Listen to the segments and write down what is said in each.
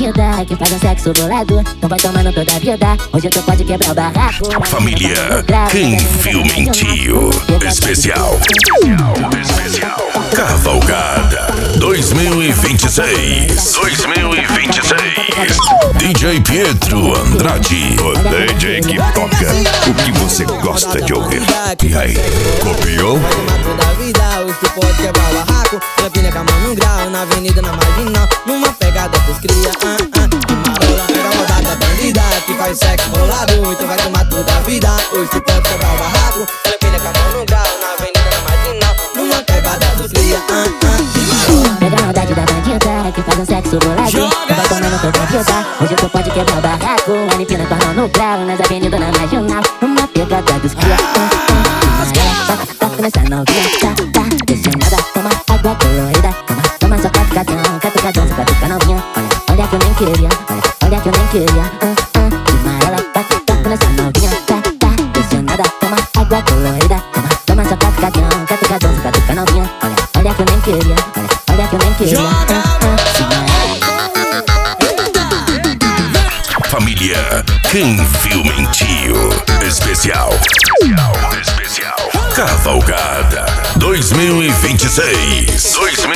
bandida que faz um sexo bolado, então vai tomando toda a vida. Hoje tu pode quebrar o barraco. Família, quem filma em tio? Especial Cavalgada 2026. DJ Pietro Andrade, o DJ que toca o que você gosta de ouvir. E aí, copiou? Toda vida, hoje tu pode quebrar o barraco. Campina com a mão num grau, na avenida, na marginal, numa pegada dos cria, de marola. Pega a rodada bandida que faz sexo bolado, então vai tomar toda a vida. Hoje tu pode quebrar o barraco. Campina com a mão num grau, na avenida, na marginal, numa pegada dos cria, de marola. Pega a rodada da bandida que faz um sexo bolado, então vai tomando toda a vida. Hoje tu pode quebrar o barraco. Ela empina com a mão no grau, nas avenidas, na marginal, numa pegada dos cria, toca nessa novinha, tá pressionada, toma água colorida, toma só catucadão, catucadão, só catuca novinha. Olha que eu nem queria, olha que eu nem queria, de marola, toca nessa novinha, tá pressionada, toma água colorida, toma só catucadão, catucadão, só catuca novinha. Olha que eu nem queria, olha que eu nem queria, Família, quem filma em tio? Especial Cavalgada 2026.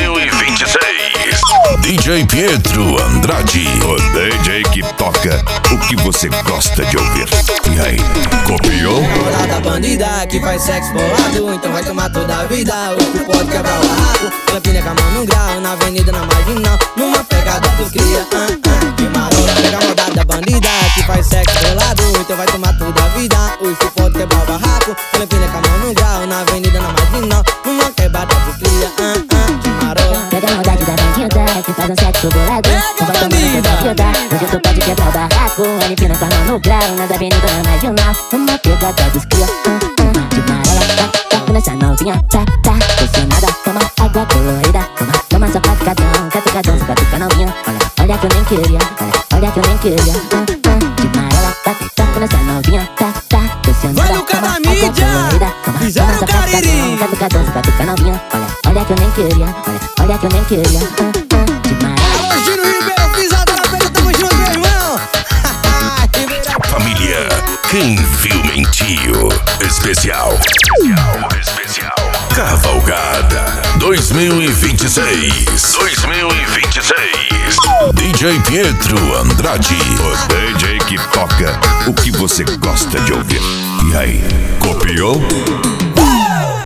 DJ Pietro Andrade, o DJ que toca o que você gosta de ouvir. E aí, copiou? Namorada bandida que faz sexo bolado, então vai tomar toda a vida. Hoje tu pode quebrar o barraco. Campina com a mão num grau, na avenida, na marginal, numa pegada dos cria, de marola. Pega a rodada bandida que faz sexo bolado, então vai tomar toda a vida. Hoje tu pode quebrar o barraco. Campina com a mão num grau, na avenida, na marginal, numa quebrada dos cria, de marola. pega a rodada da bandida que faz um sexo bolado, então vai tomando toda a vida. Hoje tu pode quebrar o barraco. Ela empina com a mão no grau, nas avenidas, na marginal, numa pegada dos cria, de marola, toca nessa novinha, tá pressionada, toma água colorida, toma só catucadão, catucadão, só catuca novinha. Olha que eu nem queria, olha que eu nem queria, de marola, toca nessa novinha, tá pressionada, Vai no toma cada água mídia, colorida, fizeram toma só cariri. catucadão, só catuca novinha. Olha que eu nem queria, olha que eu nem queria, de marola. Alô, Gino Ribeiro, pisada na pedra, tamo junto, meu irmão. Família, quem filma em tio? Especial Cavalgada 2026. DJ Pietro Andrade, o DJ que toca o que você gosta de ouvir. E aí, copiou?